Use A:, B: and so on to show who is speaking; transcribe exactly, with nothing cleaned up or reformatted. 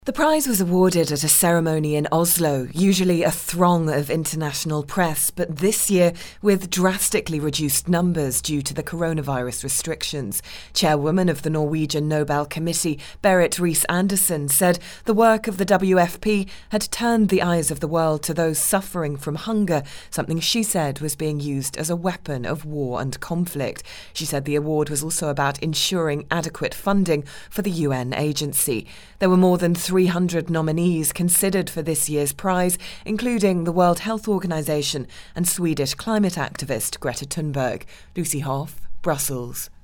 A: The prize was awarded at a ceremony in Oslo, usually a throng of international press, but this year with drastically reduced numbers due to the coronavirus restrictions. Chairwoman of the Norwegian Nobel Committee, Berit Reiss-Andersen, said the work of the W F P had turned the eyes of the world to those suffering from hunger, something she said was being used as a weapon of war and conflict. She said the award was also about ensuring adequate funding for the U N agency. There were more than three hundred nominees considered for this year's prize, including the World Health Organization and Swedish climate activist Greta Thunberg. Lucy Hoff, Brussels.